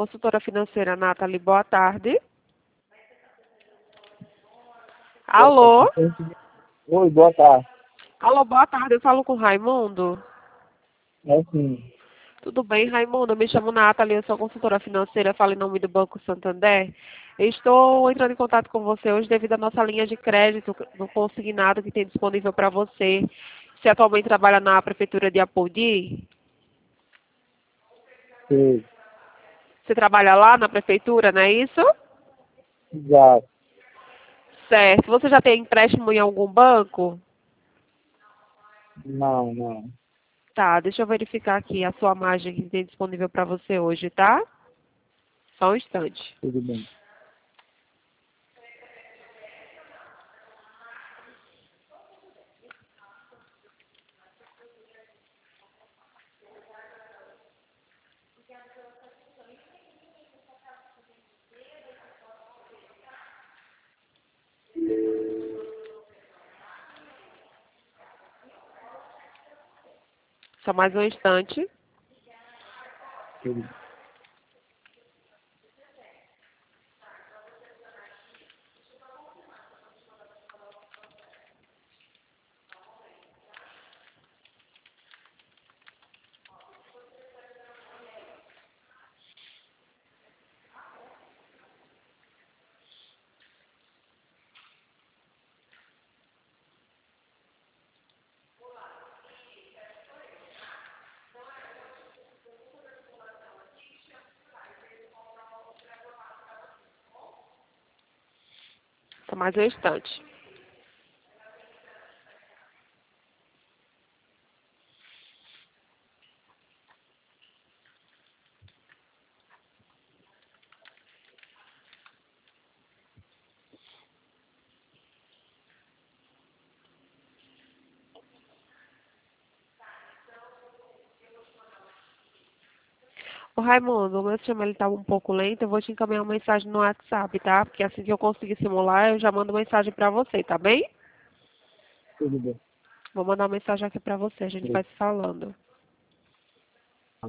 consultora financeira Nathalie, boa tarde. Alô? Oi, boa tarde. Alô, boa tarde, eu falo com o Raimundo. É sim. Tudo bem, Raimundo? Eu me chamo Nathalie, eu sou consultora financeira, falo em nome do Banco Santander. Eu estou entrando em contato com você hoje devido à nossa linha de crédito no consignado que tem disponível para você. Você atualmente trabalha na Prefeitura de Apodi? Sim. Você trabalha lá na Prefeitura, não é isso? Exato. Certo. Você já tem empréstimo em algum banco? Não. Tá, deixa eu verificar aqui a sua margem que tem disponível para você hoje, tá? Só um instante. Tudo bem. Só mais um instante. Tudo bem. Só mais um instante. Ô, Raimundo, o meu sistema ele tá um pouco lento, eu vou te encaminhar uma mensagem no WhatsApp, tá? Porque assim que eu conseguir simular, eu já mando mensagem para você, tá bem? Tudo bem. Vou mandar uma mensagem aqui para você, a gente vai se falando.